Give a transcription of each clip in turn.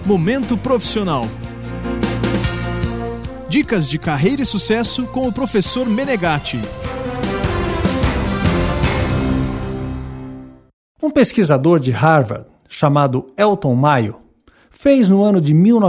Momento Profissional. Dicas de carreira e sucesso com o professor Menegatti. Um pesquisador de Harvard, chamado Elton Mayo, fez no ano de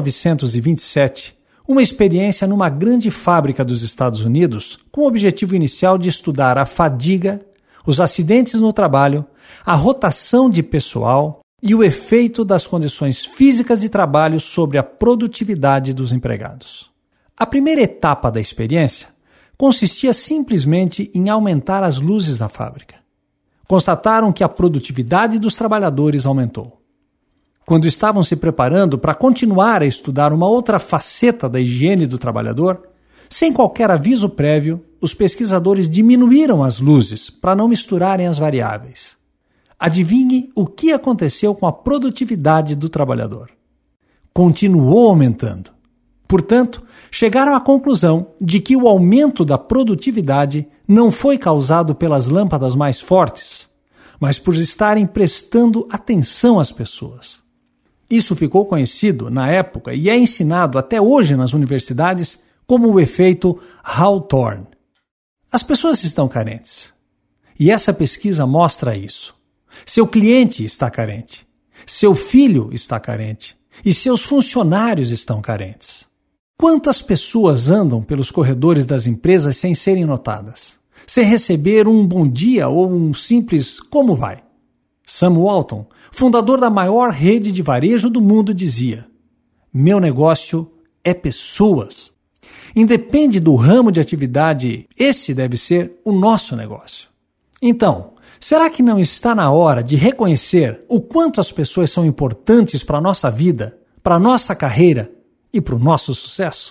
1927 uma experiência numa grande fábrica dos Estados Unidos com o objetivo inicial de estudar a fadiga, os acidentes no trabalho, a rotação de pessoal e o efeito das condições físicas de trabalho sobre a produtividade dos empregados. A primeira etapa da experiência consistia simplesmente em aumentar as luzes da fábrica. Constataram que a produtividade dos trabalhadores aumentou. Quando estavam se preparando para continuar a estudar uma outra faceta da higiene do trabalhador, sem qualquer aviso prévio, os pesquisadores diminuíram as luzes para não misturarem as variáveis. Adivinhe o que aconteceu com a produtividade do trabalhador. Continuou aumentando. Portanto, chegaram à conclusão de que o aumento da produtividade não foi causado pelas lâmpadas mais fortes, mas por estarem prestando atenção às pessoas. Isso ficou conhecido na época e é ensinado até hoje nas universidades como o efeito Hawthorne. As pessoas estão carentes. E essa pesquisa mostra isso. Seu cliente está carente. Seu filho está carente. E seus funcionários estão carentes. Quantas pessoas andam pelos corredores das empresas sem serem notadas? Sem receber um bom dia ou um simples como vai? Sam Walton, fundador da maior rede de varejo do mundo, dizia: "Meu negócio é pessoas. Independe do ramo de atividade, esse deve ser o nosso negócio." Então, será que não está na hora de reconhecer o quanto as pessoas são importantes para a nossa vida, para a nossa carreira e para o nosso sucesso?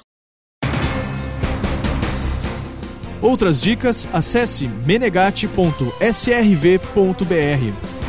Outras dicas, acesse menegatti.srv.br.